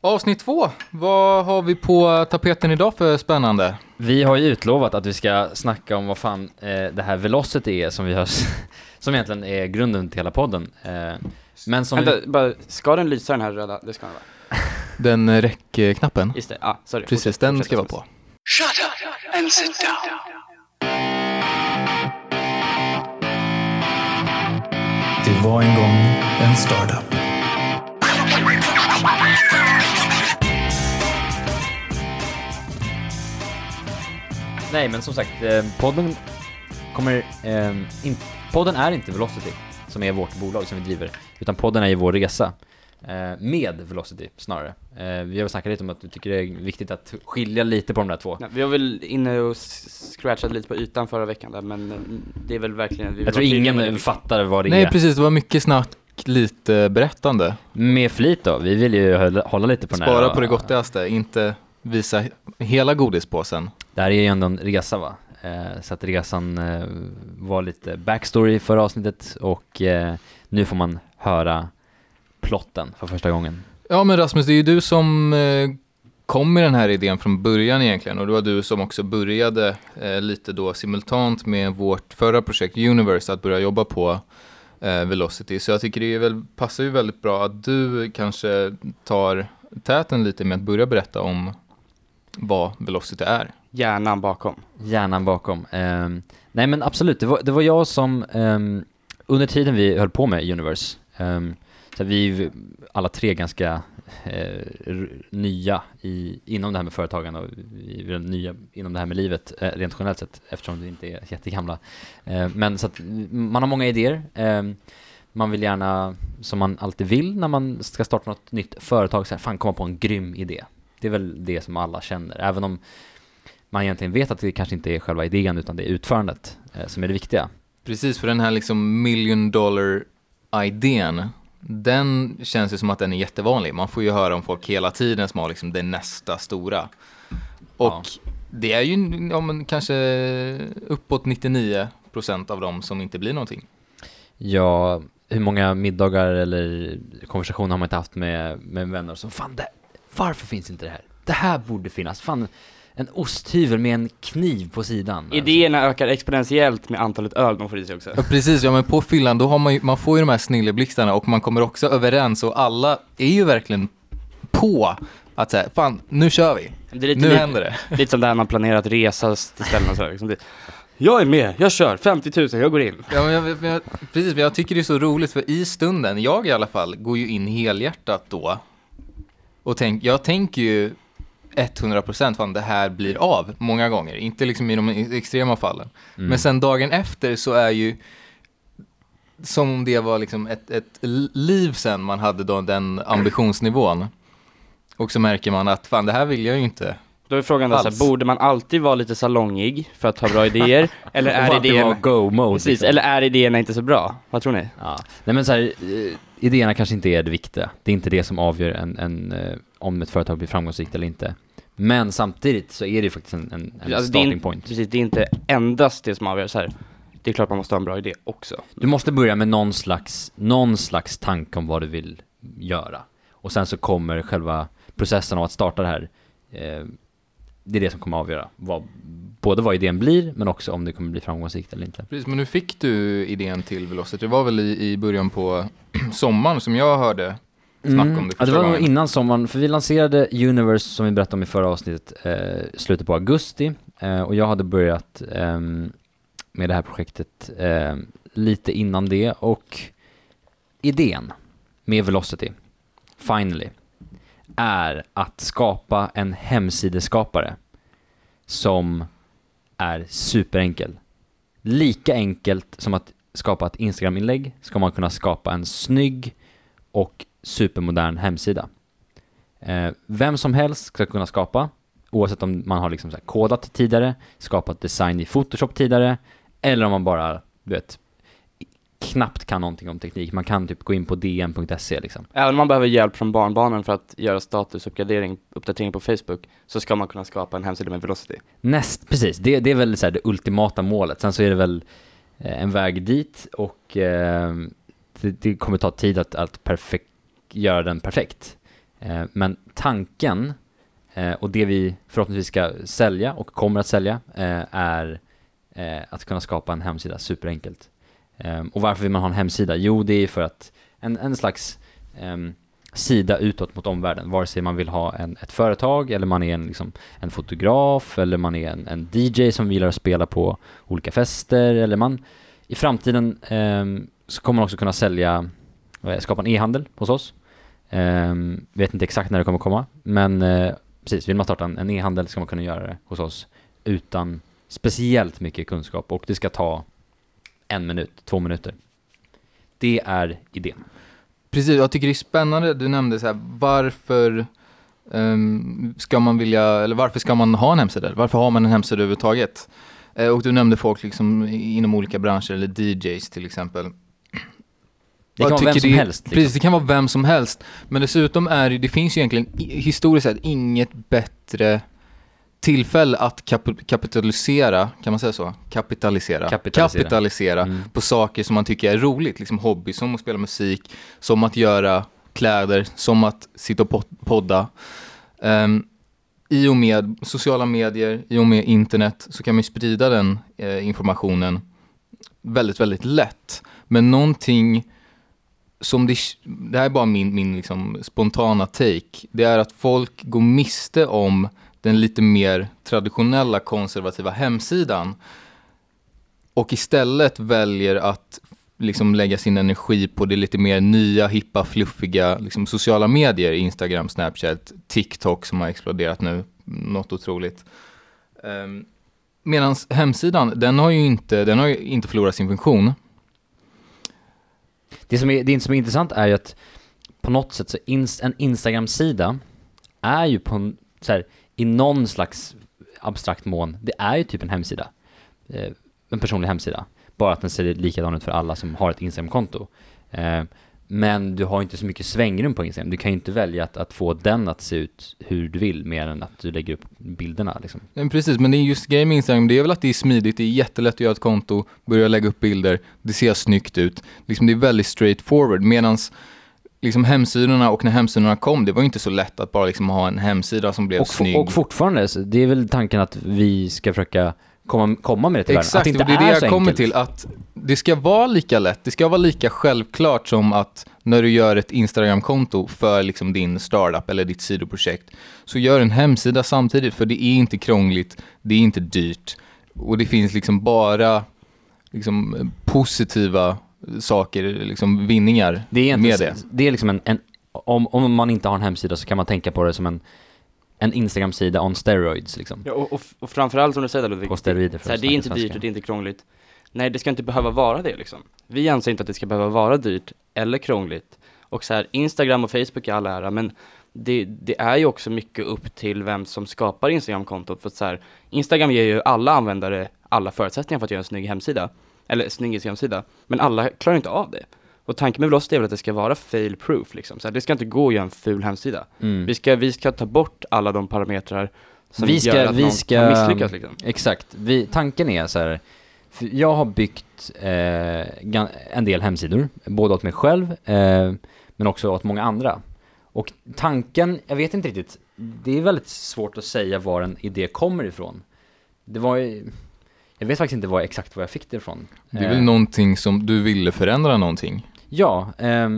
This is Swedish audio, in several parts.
Avsnitt 2. Vad har vi på tapeten idag för spännande? Vi har ju utlovat att vi ska snacka om vad fan det här Velocity är som vi har som egentligen är grunden till hela podden. Men som bara, ska den lysa den här röda? Det ska den vara. Den räckknappen? Just det, sorry. Precis, den ska vara på. Shut up and sit down. Det var en gång en startup. Nej, men som sagt, podden podden är inte Velocity som är vårt bolag som vi driver, utan podden är ju vår resa med Velocity snarare. Vi har snackat lite om att vi tycker det är viktigt att skilja lite på de där två. Ja, vi har väl inne och scratchat lite på ytan förra veckan där, men det är väl verkligen... Jag tror ingen fattar vad det är. Nej, precis, det var mycket snabbt lite berättande. Med flit då, vi vill ju hålla lite på den här. Spara på det gottigaste, inte visa hela godispåsen. Det här är ju ändå en resa, va? Så att resan var lite backstory för avsnittet och nu får man höra plotten för första gången. Ja, men Rasmus, det är ju du som kom med den här idén från början egentligen, och det var du som också började lite då simultant med vårt förra projekt Universe att börja jobba på Velocity. Så jag tycker det passar ju väldigt bra att du kanske tar täten lite med att börja berätta om vad Velocity är. Hjärnan bakom. Nej, men absolut, det var jag som under tiden vi höll på med Universe, så vi alla tre ganska nya inom det här med företagande, och vi är nya inom det här med livet rent generellt sett, eftersom vi inte är jättegamla. Men så att man har många idéer. Man vill gärna, som man alltid vill när man ska starta något nytt företag, så här, fan, komma på en grym idé. Det är väl det som alla känner, även om man egentligen vet att det kanske inte är själva idén utan det är utförandet som är det viktiga. Precis, för den här liksom $1 million-idén, den känns ju som att den är jättevanlig. Man får ju höra om folk hela tiden som har liksom det nästa stora. Och det är ju kanske uppåt 99% av dem som inte blir någonting. Ja, hur många middagar eller konversationer har man inte haft med vänner som fan, varför finns inte det här? Det här borde finnas. Fan, en osthyvel med en kniv på sidan. Idéerna ökar exponentiellt med antalet öl man får i sig också. Ja, precis, ja, men på fyllan då har man får ju de här snilleblixtarna, och man kommer också överens, och alla är ju verkligen på att säga, fan, nu kör vi. Nu händer det. Lite som där man planerar att resa till ställen och så liksom. Jag är med, jag kör 50 000, jag går in. Ja, men precis, jag tycker det är så roligt, för i stunden, jag i alla fall, går ju in helhjärtat då. Och jag tänker ju 100% fan, det här blir av många gånger. Inte liksom i de extrema fallen. Men sen dagen efter så är ju som om det var liksom ett liv sen man hade då den ambitionsnivån. Och så märker man att fan, det här vill jag ju inte. Då är frågan så här, borde man alltid vara lite salongig för att ha bra idéer? Eller är idéerna go-mode? Precis, liksom. Eller är idéerna inte så bra? Vad tror ni? Ja. Nej, men så här, idéerna kanske inte är det viktiga. Det är inte det som avgör om ett företag blir framgångsrikt eller inte. Men samtidigt så är det ju faktiskt en starting point. Precis, det är inte endast det som avgör så här. Det är klart man måste ha en bra idé också. Du måste börja med någon slags tanke om vad du vill göra. Och sen så kommer själva processen av att starta det här. Det är det som kommer avgöra både vad idén blir, men också om det kommer bli framgångsrikt eller inte. Precis, men nu fick du idén till Velocity. Det var väl i början på sommaren som jag hörde snack om det första gången. Det var innan sommaren, för vi lanserade Universe som vi berättade om i förra avsnittet slutet på augusti. Och jag hade börjat med det här projektet lite innan det. Och idén med Velocity, finally, är att skapa en hemsideskapare som är superenkel. Lika enkelt som att skapa ett Instagram-inlägg ska man kunna skapa en snygg och supermodern hemsida. Vem som helst ska kunna skapa, oavsett om man har liksom så här kodat tidigare, skapat design i Photoshop tidigare, eller om man bara, knappt kan någonting om teknik. Man kan typ gå in på dn.se liksom. Även om man behöver hjälp från barnbarnen för att göra uppdatering på Facebook, så ska man kunna skapa en hemsida med Velocity. Precis, det är väl så här det ultimata målet. Sen så är det väl en väg dit, och det kommer ta tid att göra den perfekt. Men tanken och det vi förhoppningsvis ska sälja och kommer att sälja är att kunna skapa en hemsida superenkelt. Och varför vill man ha en hemsida? Jo, det är för att en slags sida utåt mot omvärlden. Vare sig man vill ha ett företag eller man är en fotograf eller man är en DJ som gillar att spela på olika fester eller man i framtiden så kommer man också kunna skapa en e-handel hos oss. Vet inte exakt när det kommer komma, men precis, vill man starta en e-handel ska man kunna göra det hos oss utan speciellt mycket kunskap och det ska ta 1 minut, 2 minuter. Det är idén. Precis, jag tycker det är spännande. Du nämnde så här, varför ska man vilja, eller varför ska man ha en hemsida? Varför har man en hemsida överhuvudtaget? Och du nämnde folk liksom inom olika branscher eller DJs till exempel. Det kan vara vem som helst. Liksom. Precis, det kan vara vem som helst. Men dessutom det finns ju egentligen historiskt sett inget bättre tillfälle att kapitalisera, kan man säga så? Kapitalisera på saker som man tycker är roligt, liksom hobby, som att spela musik, som att göra kläder, som att sitta och podda. I och med sociala medier, i och med internet så kan man sprida den informationen väldigt, väldigt lätt. Men någonting som det här är bara min liksom spontana take, det är att folk går miste om den lite mer traditionella konservativa hemsidan och istället väljer att liksom lägga sin energi på det lite mer nya, hippa, fluffiga liksom sociala medier, Instagram, Snapchat, TikTok som har exploderat nu, något otroligt. Medan hemsidan, den har ju inte förlorat sin funktion. Det som är intressant är ju att på något sätt så en Instagram-sida är ju på så här, i någon slags abstrakt mån, det är ju typ en hemsida. En personlig hemsida. Bara att den ser likadan ut för alla som har ett Instagram-konto. Men du har inte så mycket svängrum på Instagram. Du kan ju inte välja att få den att se ut hur du vill mer än att du lägger upp bilderna. Liksom. Ja, precis, men det är just grejen med Instagram. Det är väl att det är smidigt. Det är jättelätt att göra ett konto. Börja lägga upp bilder. Det ser snyggt ut. Liksom, det är väldigt straightforward. Medans liksom hemsidorna och när hemsidorna kom, det var ju inte så lätt att bara liksom ha en hemsida som blev snygg. Och fortfarande, det är väl tanken att vi ska försöka komma med det till exakt, världen. Att det inte är det så jag kommer enkelt. till, att det ska vara lika lätt, det ska vara lika självklart som att när du gör ett Instagram-konto för liksom din startup eller ditt sidoprojekt, så gör en hemsida samtidigt, för det är inte krångligt, det är inte dyrt och det finns liksom bara liksom positiva saker, liksom vinningar med det. Det är liksom om man inte har en hemsida så kan man tänka på det som en Instagram-sida on steroids liksom. Ja, och framförallt som du säger Ludvig, på steroider så här, det är inte dyrt och det är inte krångligt. Nej, det ska inte behöva vara det liksom. Vi anser inte att det ska behöva vara dyrt eller krångligt. Och så här, Instagram och Facebook är alla ära, men det är ju också mycket upp till vem som skapar Instagram-kontot. För att så här, Instagram ger ju alla användare alla förutsättningar för att göra en snygg hemsida. Eller snygg Instagram-sida. Men alla klarar inte av det. Och tanken med Velocity är väl att det ska vara fail-proof liksom. Så här, det ska inte gå att göra en ful hemsida. Vi ska ta bort alla de parametrar som gör att någon kan misslyckas liksom. Exakt. Tanken är så här, för jag har byggt en del hemsidor, både åt mig själv men också åt många andra. Och tanken, jag vet inte riktigt, det är väldigt svårt att säga var en idé kommer ifrån. Jag vet faktiskt inte exakt var jag fick det ifrån. Det är väl någonting som du ville förändra någonting? Ja,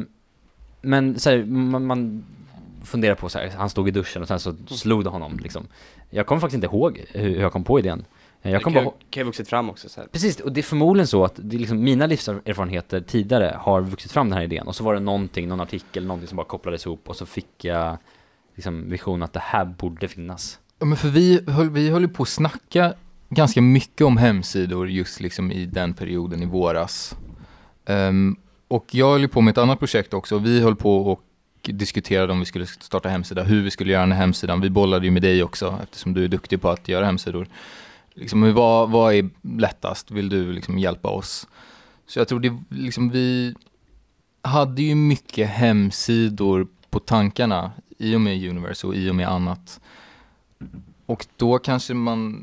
men så här, man funderar på så här, han stod i duschen och sen så slog det honom liksom. Jag kommer faktiskt inte ihåg hur jag kom på idén. Jag kan ju vuxit fram också så här. Precis, och det är förmodligen så att det är liksom mina livserfarenheter tidigare har vuxit fram den här idén. Och så var det någon artikel, någonting som bara kopplades ihop och så fick jag liksom vision att det här borde finnas. Ja, men för vi höll på att snacka ganska mycket om hemsidor just liksom i den perioden i våras. Och jag höll på med ett annat projekt också. Vi höll på och diskuterade om vi skulle starta hemsida, hur vi skulle göra den här hemsidan. Vi bollade ju med dig också eftersom du är duktig på att göra hemsidor. Liksom, vad är lättast? Vill du liksom hjälpa oss? Så jag tror det liksom, vi hade ju mycket hemsidor på tankarna i och med Universe och i och med annat. Och då kanske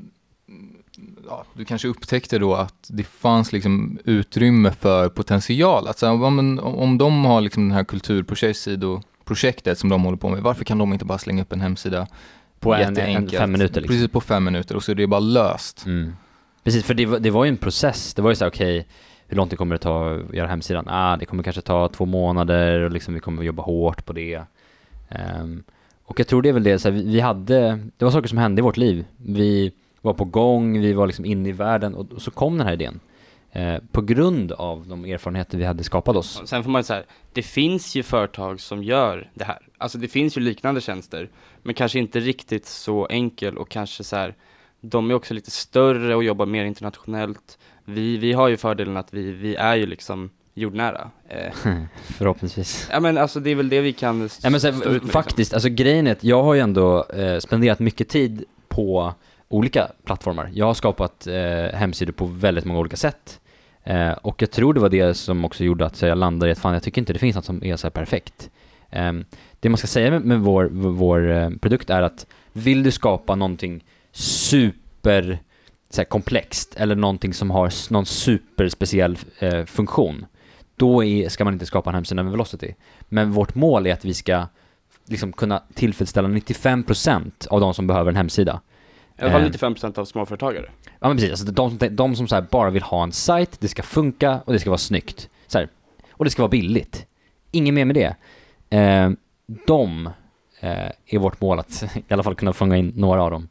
du kanske upptäckte då att det fanns liksom utrymme för potential. Att så här, om de har liksom den här kulturprojekt projektet som de håller på med, varför kan de inte bara slänga upp en hemsida På en jätteenkelt? 5 minuter liksom. Precis, på 5 minuter, och så är det bara löst. Precis, för det var ju en process. Det var ju så här, okej, hur långt det kommer det ta att göra hemsidan? Det kommer kanske ta 2 månader och liksom vi kommer jobba hårt på det. Och jag tror det är väl det, så här, det var saker som hände i vårt liv. Vi var på gång, vi var liksom inne i världen och så kom den här idén. På grund av de erfarenheter vi hade skapat oss. Sen får man säga, det finns ju företag som gör det här. Alltså det finns ju liknande tjänster, men kanske inte riktigt så enkel, och kanske så här, de är också lite större och jobbar mer internationellt. Vi har ju fördelen att vi är ju liksom jordnära. Förhoppningsvis. Ja, men alltså det är väl det vi kan Ja, men så här, ut med, faktiskt, liksom. alltså grejen är att jag har ju ändå spenderat mycket tid på olika plattformar. Jag har skapat hemsidor på väldigt många olika sätt. Och jag tror det var det som också gjorde att jag landade i att jag tycker inte det finns något som är så här perfekt. Det man ska säga med vår produkt är att vill du skapa någonting super så här, komplext eller någonting som har någon superspeciell funktion, då ska man inte skapa en hemsida med Velocity. Men vårt mål är att vi ska liksom kunna tillfredsställa 95% av de som behöver en hemsida. I alla fall 95% av småföretagare. Ja, men precis. Alltså de som så här bara vill ha en sajt, det ska funka och det ska vara snyggt. Så här, och det ska vara billigt. Inget mer med det. De är vårt mål att i alla fall kunna fånga in några av dem.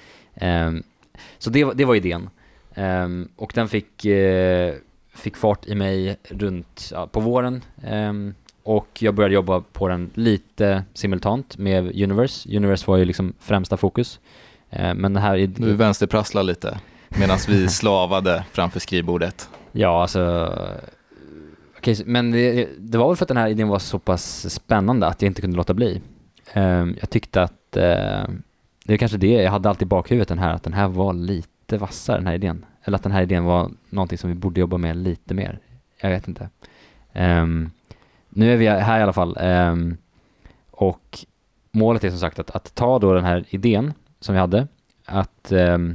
Så det var idén. Och den fick fart i mig runt på våren. Och jag började jobba på den lite simultant med Universe. Universe var ju liksom främsta fokus. Men det här Du vänsterprasslar lite medan vi slavade framför skrivbordet. Ja, alltså okej, men det var väl för att den här idén var så pass spännande att jag inte kunde låta bli. Jag tyckte att det är kanske det, jag hade alltid i bakhuvudet att den här var lite vassare, den här idén. Eller att den här idén var någonting som vi borde jobba med lite mer. Jag vet inte. Nu är vi här i alla fall. Och målet är som sagt att ta då den här idén som vi hade, att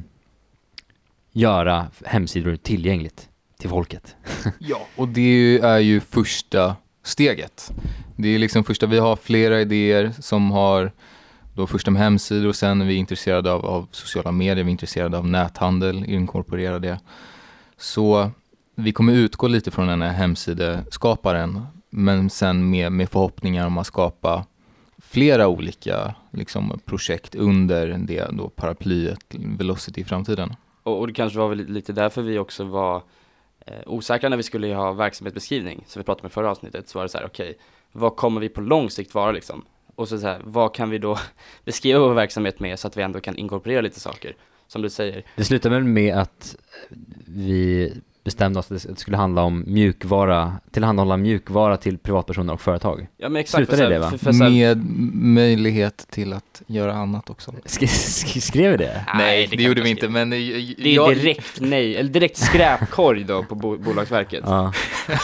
göra hemsidor tillgängligt till folket. Ja, och det är ju första steget. Det är liksom första, vi har flera idéer som har då först med hemsidor, och sen är vi intresserade av sociala medier, vi är intresserade av näthandel, inkorporera det. Så vi kommer utgå lite från den här hemsideskaparen, men sen med förhoppningar om att skapa flera olika liksom, projekt under det då paraplyet Velocity i framtiden. Och det kanske var väl lite därför vi också var osäkra när vi skulle ha verksamhetsbeskrivning. Så vi pratade med förra avsnittet, så var det så här, okej, vad kommer vi på lång sikt vara liksom? Och så här, vad kan vi då beskriva vår verksamhet med så att vi ändå kan inkorporera lite saker, som du säger. Det slutade väl med att vi bestämde oss att det skulle handla om tillhandahålla mjukvara till privatpersoner och företag. Ja, men exakt. Slutade det, va? Med möjlighet till att göra annat också. Skrev vi det? Nej, det gjorde vi inte, men det är direkt nej, eller direkt skräpkorg då på Bolagsverket. Ja.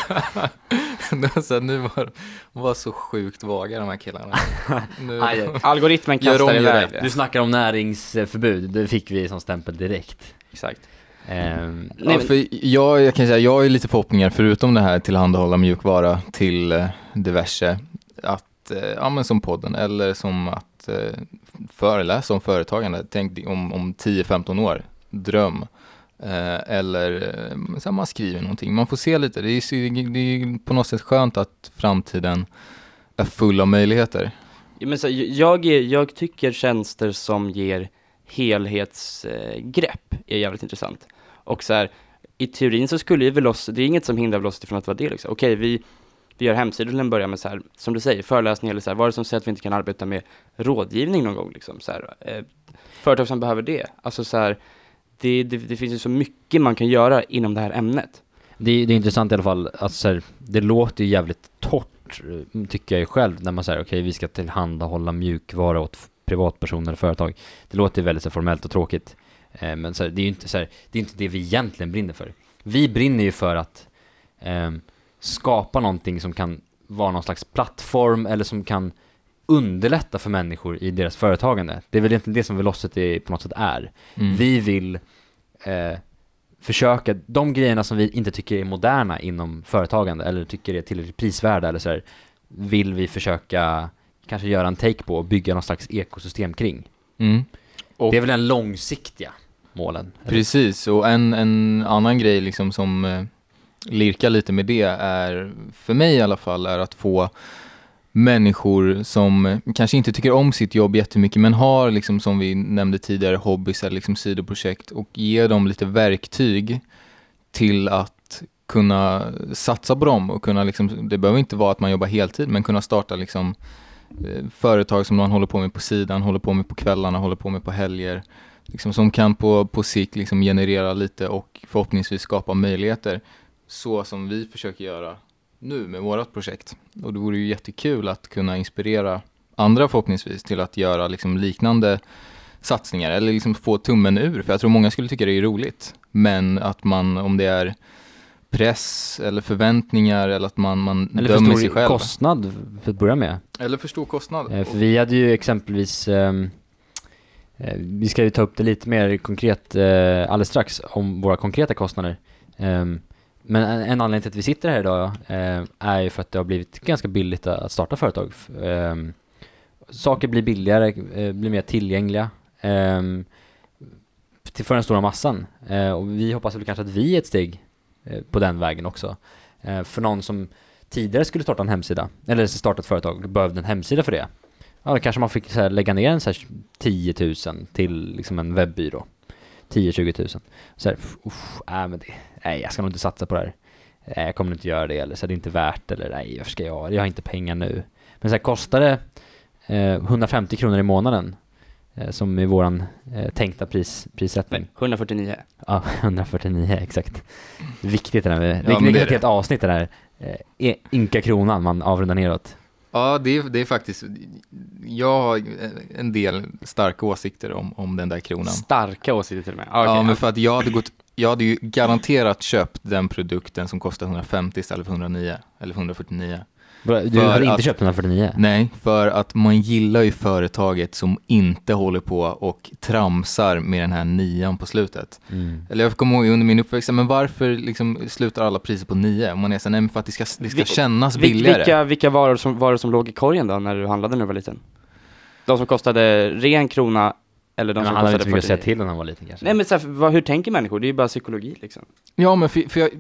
Så nu var så sjukt vaga de här killarna. Nu, Algoritmen kastar iväg det. Du snackar om näringsförbud, det fick vi som stämpel direkt. Exakt. För jag kan säga, jag har ju lite förhoppningar förutom det här tillhandahålla mjukvara till diverse, att men som podden eller som att föreläsa om företagande. Tänk om 10-15 år, dröm. Eller så man skriver någonting. Man får se lite. Det är på något sätt skönt att framtiden är full av möjligheter. Ja, men så, jag tycker tjänster som ger helhetsgrepp är jävligt intressant. Och så här, i teorin så skulle ju Velocity, det är inget som hindrar Velocity från att vara det liksom. Okej, vi gör hemsidor till en början med så här, som du säger, föreläsningar eller så här, vad är det som säger att vi inte kan arbeta med rådgivning någon gång liksom, så här, företag som behöver det. Alltså så här, det finns ju så mycket man kan göra inom det här ämnet. Det är intressant i alla fall, alltså så här, det låter ju jävligt torrt tycker jag själv när man säger okej, vi ska tillhandahålla mjukvara åt privatpersoner och företag. Det låter väldigt så formellt och tråkigt. Men så här, det är ju inte så här, det är inte det vi egentligen brinner för. Vi brinner ju för att skapa någonting som kan vara någon slags plattform eller som kan underlätta för människor i deras företagande. Det är väl egentligen det som Velocity på något sätt är. Vi vill försöka, de grejerna som vi inte tycker är moderna inom företagande eller tycker är tillräckligt prisvärda eller så här, vill vi försöka kanske göra en take på och bygga någon slags ekosystem kring. Och det är väl den långsiktiga målen. Eller? precis, och en annan grej liksom som lirkar lite med det är, för mig i alla fall, är att få människor som kanske inte tycker om sitt jobb jättemycket men har liksom, som vi nämnde tidigare, hobbys eller liksom sidoprojekt, och ge dem lite verktyg till att kunna satsa på dem och kunna liksom, det behöver inte vara att man jobbar heltid, men kunna starta liksom företag som man håller på med på sidan, håller på med på kvällarna, håller på med på helger, liksom, som kan på sikt liksom generera lite och förhoppningsvis skapa möjligheter, så som vi försöker göra nu med vårat projekt. Och det vore ju jättekul att kunna inspirera andra förhoppningsvis till att göra liksom liknande satsningar eller liksom få tummen ur, för jag tror många skulle tycka det är roligt, men att man, om det är press eller förväntningar eller att man eller dömer för sig stor själv. kostnad för att börja med. Eller för stor kostnad. För vi hade ju exempelvis vi ska ju ta upp det lite mer konkret alldeles strax om våra konkreta kostnader. Men en anledning till att vi sitter här idag är ju för att det har blivit ganska billigt att starta företag. Saker blir billigare, blir mer tillgängliga för den stora massan. Och vi hoppas väl kanske att vi är ett steg på den vägen också. För någon som tidigare skulle starta en hemsida, eller starta ett företag, behövde en hemsida för det. Ja, då kanske man fick så här, lägga ner en så här 10 000 till liksom en webbyrå. 10-20 000. Så här, nej, jag ska nog inte satsa på det här. Nej, jag kommer inte göra det, eller så är det inte värt, eller nej, varför ska jag har inte pengar nu. Men så här, kostar det 150 kronor i månaden, som i våran tänkta prissättning. 149. Ja, 149, exakt. Viktigt det där med, Ja, det är ett helt avsnitt, det där ynka kronan man avrundar neråt. Ja, det är faktiskt, jag har en del starka åsikter om den där kronan. Starka åsikter till och med. Ja, men för att jag hade ju garanterat köpt den produkten som kostar 150 istället för 109 eller 149. Du hade inte köpt 149? Nej, för att man gillar ju företaget som inte håller på och tramsar med den här 9 på slutet. Eller jag kommer ihåg under min uppväxt, men varför liksom slutar alla priser på 9? Om man är så, nej, för att det ska kännas billigare. Vilka varor som låg i korgen då när du handlade när du var liten? De som kostade ren krona, eller de som han hade kostade inte mycket att säga till när han var liten kanske. Nej, men så här, hur tänker människor? Det är ju bara psykologi liksom. Ja, men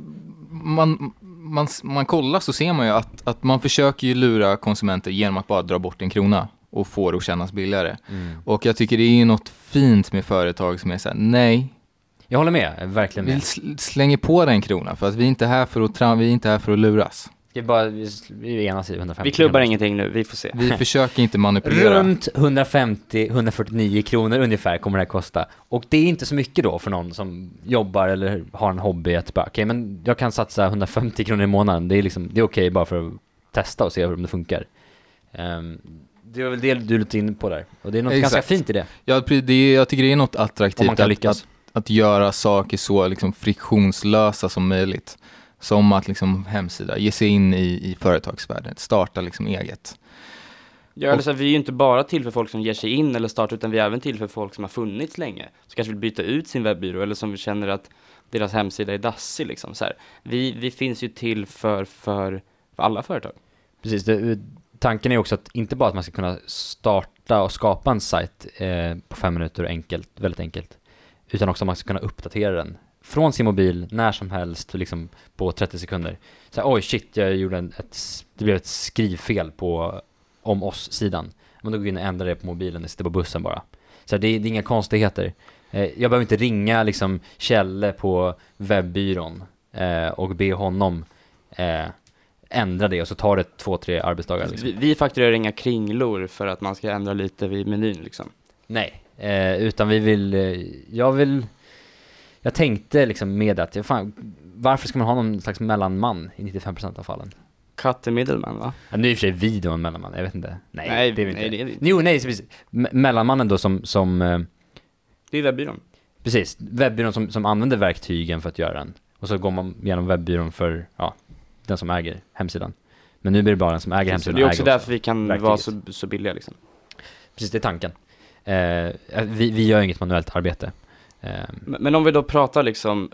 man kollar så ser man ju att man försöker ju lura konsumenter genom att bara dra bort en krona och få det att kännas billigare. Och jag tycker det är ju något fint med företag som är så här, nej. Jag håller med, verkligen med. Vi slänger på den kronan för att vi är inte här för att luras. Vi enas i 150. Vi klubbar ingenting nu, vi får se. Vi försöker inte manipulera. Runt 150-149 kronor ungefär kommer det här kosta. Och det är inte så mycket då för någon som jobbar eller har en hobby att bara, okej, men jag kan satsa 150 kronor i månaden. Det är okej bara för att testa och se om det funkar. Det är väl det du lite in på där. Och det är något ganska fint i det. Jag tycker det är något attraktivt om man kan lyckas. Att göra saker så liksom friktionslösa som möjligt. Som att liksom hemsida, ge sig in i företagsvärlden, starta liksom eget. Ja, alltså, vi är ju inte bara till för folk som ger sig in eller startar, utan vi är även till för folk som har funnits länge. Som kanske vill byta ut sin webbyrå eller som känner att deras hemsida är dassig liksom. Så här. Vi finns ju till för alla företag. Precis, tanken är också att inte bara att man ska kunna starta och skapa en sajt på 5 minuter väldigt enkelt. Utan också att man ska kunna uppdatera den från sin mobil när som helst liksom på 30 sekunder. Så här, oj shit, jag gjorde det blev ett skrivfel på om oss-sidan. Men då går vi in och ändrar det på mobilen, det sitter på bussen bara. Så här, det är inga konstigheter. Jag behöver inte ringa liksom Kjelle på webbyrån och be honom ändra det, och så tar det 2-3 arbetsdagar. Liksom. Vi fakturerar inga kringlor för att man ska ändra lite vid menyn liksom. Nej, utan jag tänkte liksom med att varför ska man ha någon slags mellanman i 95% av fallen? Cut the middleman, va? Ja, nu är i och för sig video en mellanman, jag vet inte. Nej, det är inte. Nej, Jo, nej, precis. Mellanmannen då som det är webbyrån. Precis, webbyrån som använder verktygen för att göra den. Och så går man genom webbyrån för den som äger hemsidan. Men nu blir det bara den som äger hemsidan. Det är också därför vi kan vara så billiga liksom. Precis, det är tanken. Vi gör inget manuellt arbete. Men om vi då pratar liksom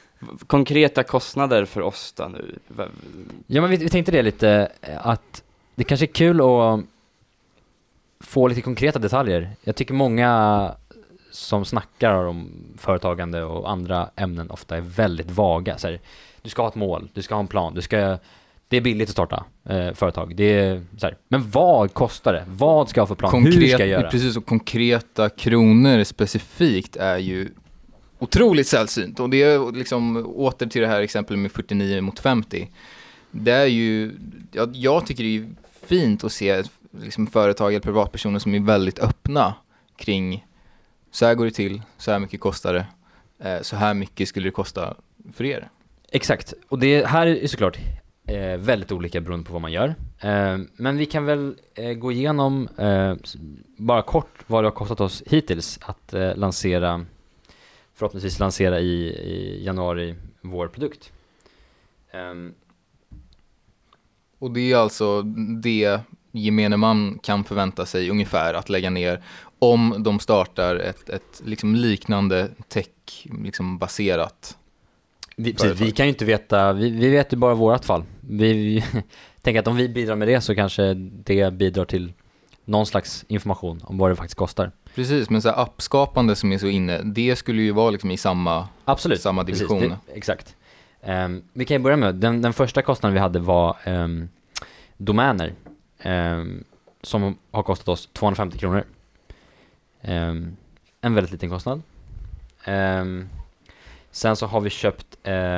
konkreta kostnader för oss då nu. Ja, men vi tänkte det lite, att det kanske är kul att få lite konkreta detaljer. Jag tycker många som snackar om företagande och andra ämnen ofta är väldigt vaga. Så här, du ska ha ett mål, du ska ha en plan, det är billigt att starta företag. Det är så här, men vad kostar det? Vad ska jag ha för plan? Hur ska jag göra? Precis, och konkreta kronor specifikt är ju otroligt sällsynt. Och det är liksom åter till det här exemplet med 49 mot 50. Det är ju, jag tycker det är fint att se liksom företag eller privatpersoner som är väldigt öppna kring så här går det till, så här mycket kostar det, så här mycket skulle det kosta för er. Exakt, och det här är såklart väldigt olika beroende på vad man gör. Men vi kan väl gå igenom bara kort vad det har kostat oss hittills att förhoppningsvis lansera i januari vår produkt. Och det är alltså det gemene man kan förvänta sig ungefär att lägga ner om de startar ett liksom liknande tech liksom baserat. Vi kan ju inte veta, vi vet ju bara vårat fall. Vi tänker att om vi bidrar med det så kanske det bidrar till någon slags information om vad det faktiskt kostar. Precis, men så här appskapande som är så inne, det skulle ju vara liksom i samma division. Precis, exakt. Vi kan ju börja med, den första kostnaden vi hade var domäner som har kostat oss 250 kronor. En väldigt liten kostnad. Sen så har vi köpt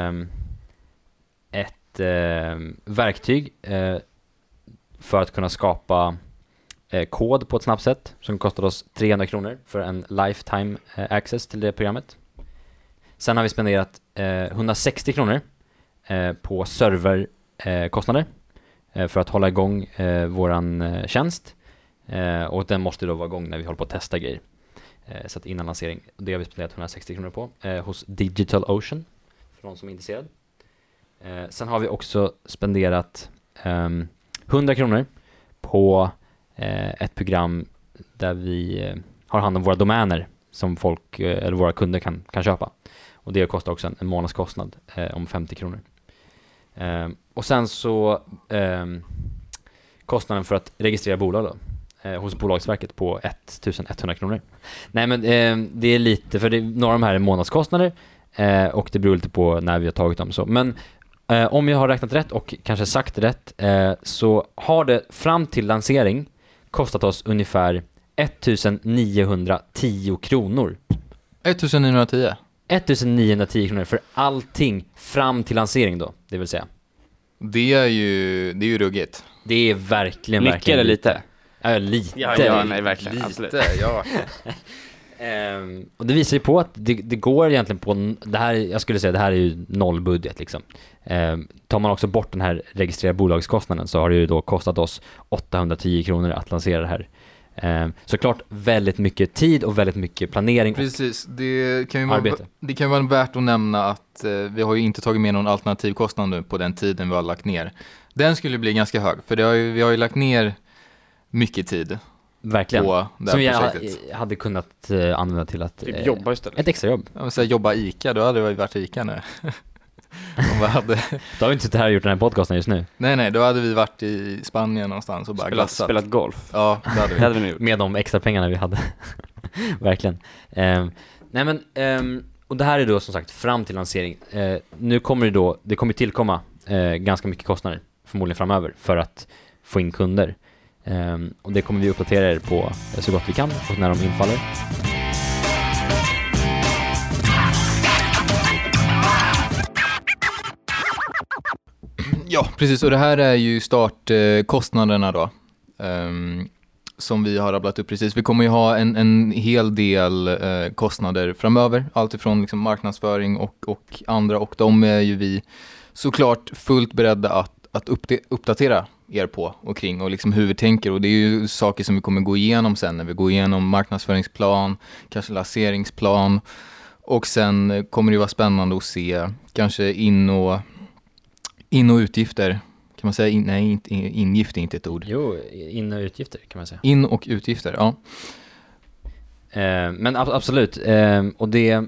ett verktyg för att kunna skapa kod på ett snabbt sätt som kostar oss 300 kronor för en lifetime access till det programmet. Sen har vi spenderat 160 kronor på serverkostnader för att hålla igång våran tjänst. Och den måste då vara igång när vi håller på att testa grejer. Så att innan lansering, det har vi spenderat 160 kronor på hos DigitalOcean för någon som är intresserad. Sen har vi också spenderat 100 kronor på ett program där vi har hand om våra domäner som folk eller våra kunder kan köpa. Och det kostar också en månadskostnad om 50 kronor. Och sen så kostnaden för att registrera bolag då, hos Bolagsverket på 1100 kronor. Nej, men det är lite, för några av de här är månadskostnader och det beror lite på när vi har tagit dem. Så. Men om jag har räknat rätt och kanske sagt rätt så har det fram till lansering kostat oss ungefär 1910 kronor. 1910? 1910 kronor för allting fram till lansering då, det vill säga. Det är ju ruggigt. Det är verkligen mycket eller lite? Ja, lite. Ja, nej, verkligen. Lite, absolut. ja. Och det visar ju på att det går egentligen på det här, jag skulle säga det här är ju nollbudget liksom. Tar man också bort den här registrerade bolagskostnaden så har det ju då kostat oss 810 kronor att lansera det här. Såklart väldigt mycket tid och väldigt mycket planering. Precis, det kan ju vara värt att nämna att vi har ju inte tagit med någon alternativkostnad nu på den tiden vi har lagt ner. Den skulle bli ganska hög, för vi har ju lagt ner mycket tid. Verkligen. På det som här projektet. Jag hade kunnat använda till att Typ jobba istället. ett extra jobb. Jag vill säga jobba ICA, då hade det varit ICA nu. Då har vi inte suttit här och gjort den här podcasten just nu. Nej, då hade vi varit i Spanien någonstans och bara glassat. Spelat golf. Ja, det hade vi. Det hade vi nu gjort. Med de extra pengarna vi hade. Verkligen. Nej men, och det här är då som sagt fram till lansering. Nu kommer det kommer tillkomma ganska mycket kostnader förmodligen framöver för att få in kunder. Och det kommer vi uppdatera er på så gott vi kan och när de infaller. Ja, precis. Och det här är ju startkostnaderna då. Som vi har rabblat upp precis. Vi kommer ju ha en hel del kostnader framöver. Allt ifrån liksom marknadsföring och andra. Och de är ju vi såklart fullt beredda att uppdatera er på och kring och liksom hur vi tänker. Och det är ju saker som vi kommer gå igenom sen när vi går igenom marknadsföringsplan, kanske lanseringsplan. Och sen kommer det vara spännande att se kanske in- och utgifter. Kan man säga? Nej, ingift är inte ett ord. Jo, in- och utgifter kan man säga. In- och utgifter, ja. Men absolut. Och det...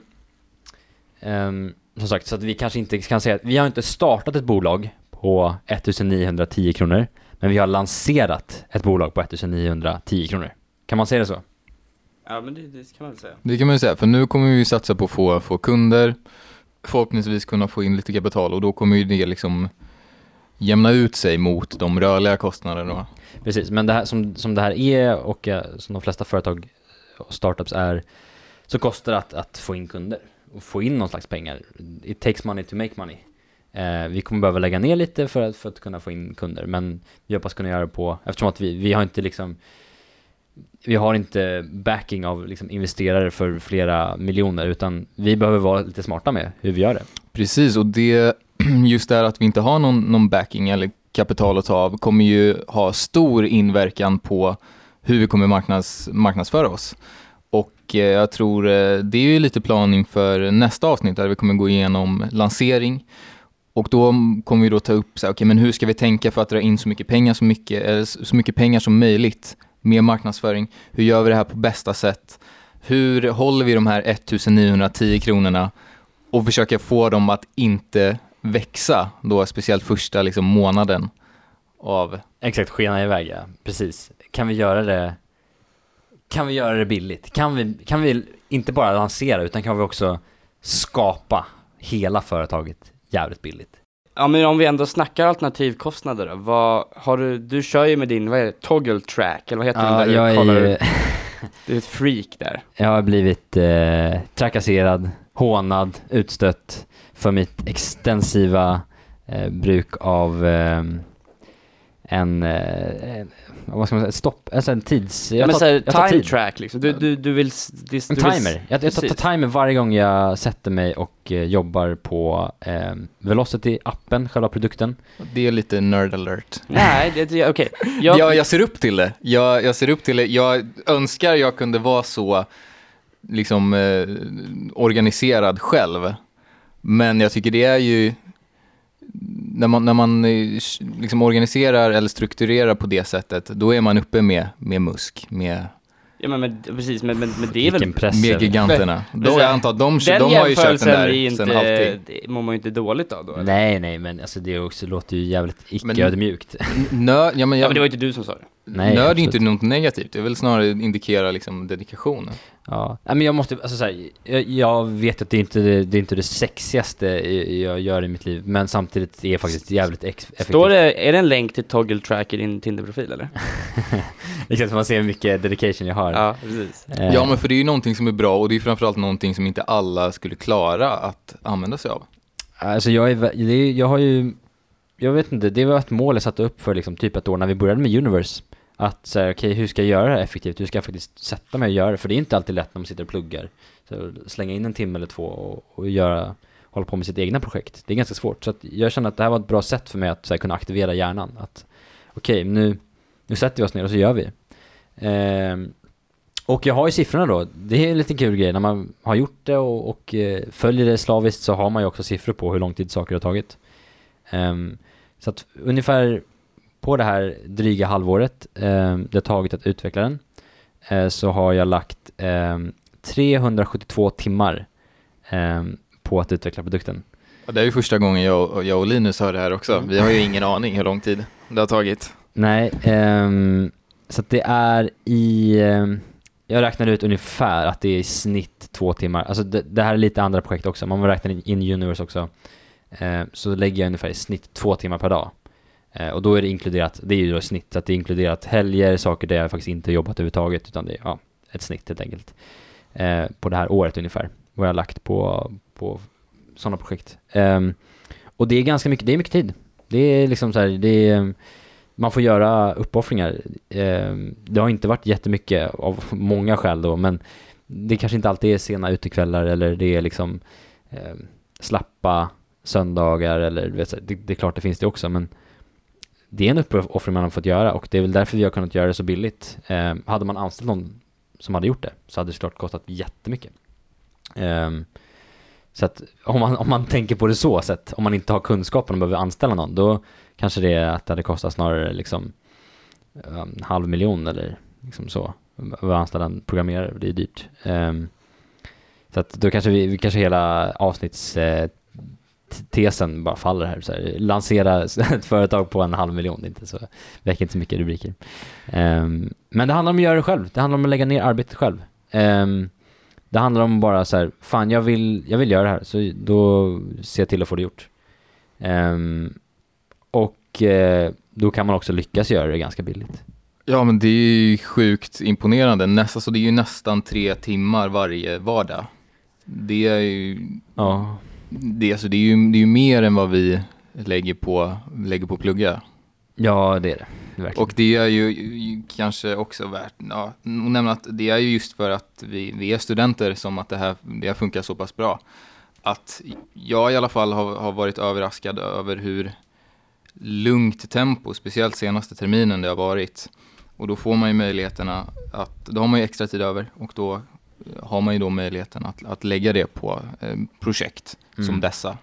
som sagt, så att vi kanske inte kan säga att vi har inte startat ett bolag på 1910 kronor. Men vi har lanserat ett bolag på 1910 kronor. Kan man säga det så? Ja, men det kan man väl säga. Det kan man ju säga, för nu kommer vi satsa på att få kunder, förhoppningsvis kunna få in lite kapital och då kommer ju det liksom jämna ut sig mot de rörliga kostnaderna. Precis, men det här, som det här är och som de flesta företag och startups är, så kostar det att få in kunder och få in någon slags pengar. It takes money to make money. Vi kommer behöva lägga ner lite för att kunna få in kunder, men vi hoppas kunna göra det på, eftersom att vi har inte liksom, vi har inte backing av liksom investerare för flera miljoner, utan vi behöver vara lite smarta med hur vi gör det. Precis, och det just där att vi inte har någon backing eller kapital att ta av kommer ju ha stor inverkan på hur vi kommer marknadsföra oss. Och jag tror det är ju lite plan inför nästa avsnitt där vi kommer gå igenom lansering. Och då kommer vi då ta upp så här, okej, men hur ska vi tänka för att dra in så mycket pengar som möjligt med marknadsföring? Hur gör vi det här på bästa sätt? Hur håller vi de här 1910 kronorna och försöker få dem att inte växa då, speciellt första liksom månaden av... Exakt, skena iväg, ja. Precis. Kan vi göra det billigt? Kan vi inte bara lansera, utan kan vi också skapa hela företaget jävligt billigt? Ja, men om vi ändå snackar alternativkostnader då, vad har du kör ju med din, vad är det, toggle track, eller vad heter den där? Du är ett freak där. Jag har blivit trakasserad, hånad, utstött för mitt extensiva bruk av vad ska man säga, stopp, alltså en tids... Jag tar time track liksom, du vill... En timer, jag tar timer varje gång jag sätter mig och jobbar på Velocity-appen, själva produkten. Det är lite nerd alert. Nej, okej. Okay. Jag ser upp till det. Jag ser upp till det. Jag önskar jag kunde vara så liksom organiserad själv. Men jag tycker det är ju när man liksom organiserar eller strukturerar på det sättet, då är man uppe med musk, med... Ja, men precis, men det är väl... Med giganterna. Då jag antar att de har ju köpt den där sen alltid. Det mår man ju inte dåligt av då, eller? Nej, men alltså det också låter ju jävligt icke-ödmjukt. Men det var ju inte du som sa det. Nej, nörd är inte något negativt. Det är väl snarare indikera liksom dedikationen. Ja, men jag måste, alltså så här, jag vet att det är inte det sexigaste jag gör i mitt liv, men samtidigt är det faktiskt jävligt effektivt. Är det en länk till toggle track i din Tinder-profil, eller? Det känns som man ser hur mycket dedication jag har. Ja, precis. Ja, men för det är ju någonting som är bra, och det är framförallt någonting som inte alla skulle klara att använda sig av. Alltså jag har ju, jag vet inte, det var ett mål jag satte upp för liksom typ ett år när vi började med Universe. Att säga, okej, hur ska jag göra det här effektivt? Hur ska jag faktiskt sätta mig och göra det? För det är inte alltid lätt när man sitter och pluggar. Så slänga in en timme eller två och hålla på med sitt egna projekt. Det är ganska svårt. Så att jag känner att det här var ett bra sätt för mig att så här, kunna aktivera hjärnan. Att okej, nu sätter vi oss ner och så gör vi. Och jag har ju siffrorna då. Det är en liten kul grej. När man har gjort det och följer det slaviskt, så har man ju också siffror på hur lång tid saker har tagit. Så att ungefär på det här dryga halvåret det har tagit att utveckla den, så har jag lagt 372 timmar på att utveckla produkten. Ja, det är ju första gången jag och Linus hör det här också. Vi har ju ingen aning hur lång tid det har tagit. Nej, så att det är jag räknade ut ungefär att det är i snitt 2 timmar. Alltså det här är lite andra projekt också. Man räknar in Universe också. Så lägger jag ungefär i snitt 2 timmar per dag. Och då är det inkluderat, det är ju då snitt, så att det är inkluderat helger, saker där jag faktiskt inte jobbat överhuvudtaget, utan det är ett snitt helt enkelt. På det här året ungefär, vad jag har lagt på sådana projekt. Och det är ganska mycket, det är mycket tid. Det är liksom så här, man får göra uppoffringar. Det har inte varit jättemycket av många skäl då, men det kanske inte alltid är sena utekvällar, eller det är liksom slappa söndagar, eller det är klart det finns det också, men det är en uppoffring man har fått göra, och det är väl därför vi har kunnat göra det så billigt. Hade man anställt någon som hade gjort det, så hade det såklart kostat jättemycket. Så att om man tänker på det så sätt, om man inte har kunskapen och behöver anställa någon, då kanske det är att det hade kostat snarare liksom 500 000 eller liksom så. Att anställa en programmerare, det är dyrt. Så att då kanske vi kanske hela avsnittstiden tesen bara faller här. Så här, lansera ett företag på 500 000, det är inte så, väcker inte så mycket rubriker. Men det handlar om att göra det själv. Det handlar om att lägga ner arbetet själv. Det handlar om bara så här, fan jag vill göra det här, så då ser jag till att få det gjort. Då kan man också lyckas göra det ganska billigt. Ja, men det är ju sjukt imponerande. Så det är ju nästan 3 timmar varje vardag. Det är ju... Ja. Det är ju mer än vad vi lägger på plugga. Ja, det är det. Verkligen. Och det är ju kanske också värt att nämna att det är ju just för att vi är studenter som att det här funkar så pass bra. Att jag i alla fall har varit överraskad över hur lugnt tempo, speciellt senaste terminen det har varit. Och då får man ju möjligheterna då har man ju extra tid över, och då har man ju då möjligheten att lägga det på projekt som dessa.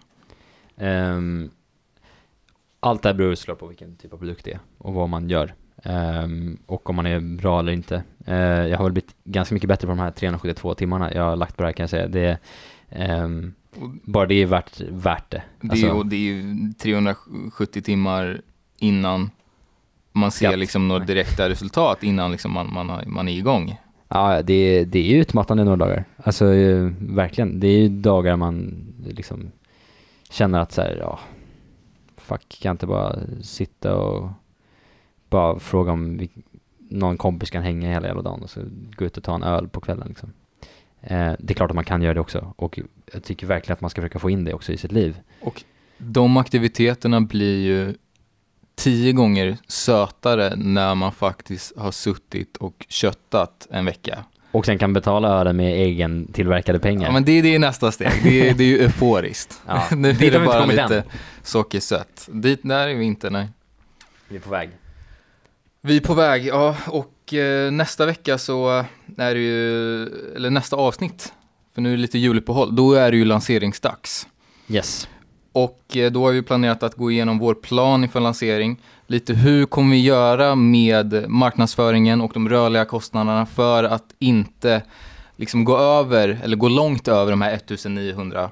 Allt det här beror såklart på vilken typ av produkt det är och vad man gör. Och om man är bra eller inte. Jag har väl blivit ganska mycket bättre på de här 372 timmarna jag har lagt på det här, kan jag säga. Det bara det är värt det. Det är ju 370 timmar innan man ser liksom några direkta resultat, innan liksom man är igång. Ja, det är utmattande några dagar. Alltså verkligen. Det är ju dagar man liksom känner att så här, fuck, kan jag inte bara sitta och bara fråga om någon kompis kan hänga hela jävla dagen och så gå ut och ta en öl på kvällen liksom. Det är klart att man kan göra det också, och jag tycker verkligen att man ska försöka få in det också i sitt liv. Och de aktiviteterna blir ju 10 gånger sötare när man faktiskt har suttit och köttat en vecka. Och sen kan betala ölen med egen tillverkade pengar. Ja, men det är nästa steg. Det är ju euforiskt. Ja, nu är dit har det vi bara inte kommit lite än. sockersött. Där är vi inte, nej. Vi är på väg. Vi är på väg, ja. Och nästa vecka så är det ju, eller nästa avsnitt, för nu är det lite juluppehåll, då är det ju lanseringsdags. Yes. Och då har vi planerat att gå igenom vår plan inför lansering. Lite hur kommer vi göra med marknadsföringen och de rörliga kostnaderna för att inte liksom gå långt över de här 1900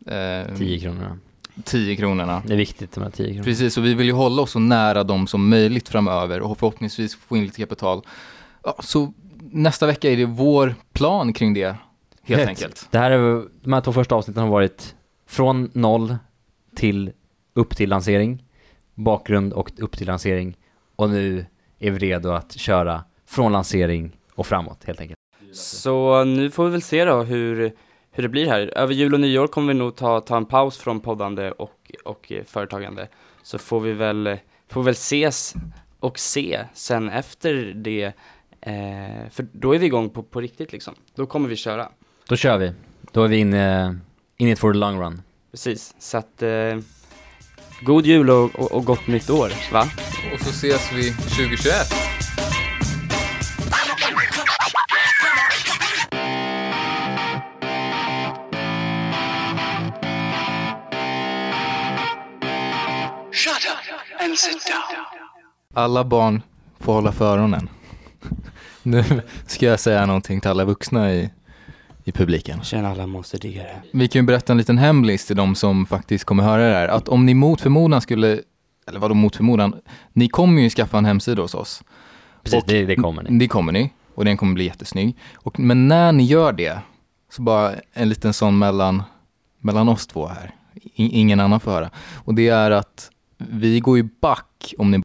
10 kronorna. Det är viktigt, de här 10 kronorna. Precis, och vi vill ju hålla oss så nära dem som möjligt framöver och förhoppningsvis få in lite kapital. Ja, så nästa vecka är det vår plan kring det, helt enkelt. De här 2 första avsnitten har varit från 0 till upp till lansering, bakgrund och upp till lansering, och nu är vi redo att köra från lansering och framåt, helt enkelt. Så nu får vi väl se då hur det blir här. Över jul och nyår kommer vi nog ta en paus från poddande och företagande. Så får vi väl ses och se sen efter det. För då är vi igång på riktigt liksom. Då kommer vi köra. Då kör vi. Då är vi in it for the long run. Precis. Så att god jul och gott nytt år, va? Och så ses vi 2021. Shut up and sit down. Alla barn får hålla för öronen. Nu ska jag säga någonting till alla vuxna i publiken. Tjena alla monsterdiggare. Vi kan ju berätta en liten hemlis till de som faktiskt kommer höra det här. Att om ni mot förmodan ni kommer ju skaffa en hemsida hos oss. Precis, det kommer ni. Det kommer ni, och den kommer bli jättesnygg. Men när ni gör det, så bara en liten sån mellan oss två här. Ingen annan får höra. Och det är att vi går ju back om ni